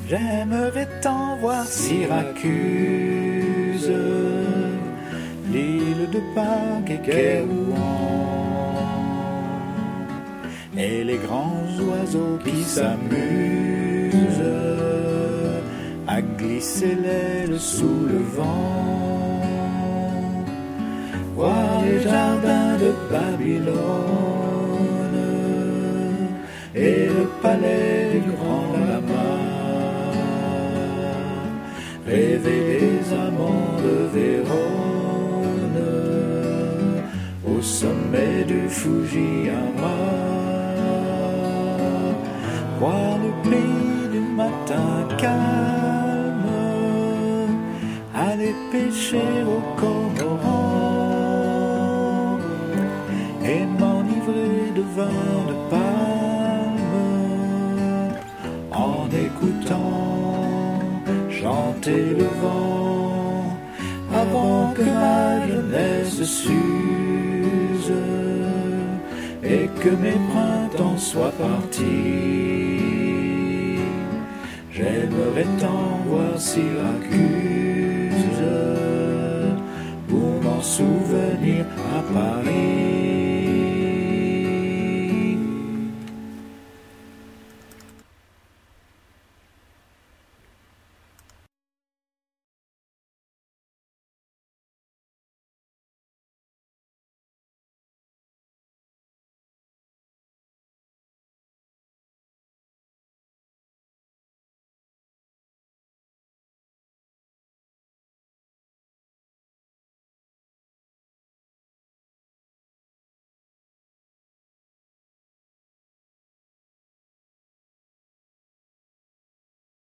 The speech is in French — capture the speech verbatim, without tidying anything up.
J'aimerais tant voir Syracuse, l'île de Pâques et Kérouan, et les grands oiseaux qui s'amusent à glisser l'aile sous le vent, voir les jardins de Babylone et le palais du grand lama, rêver des amants de Vérone au sommet du Fujiyama, voir le pays du matin calme, aller pêcher au Comoran et m'enivrer de vin de palme en écoutant chanter le vent avant que ma jeunesse s'use et que mes printemps soient partis. J'aimerais tant voir Syracuse pour m'en souvenir à Paris.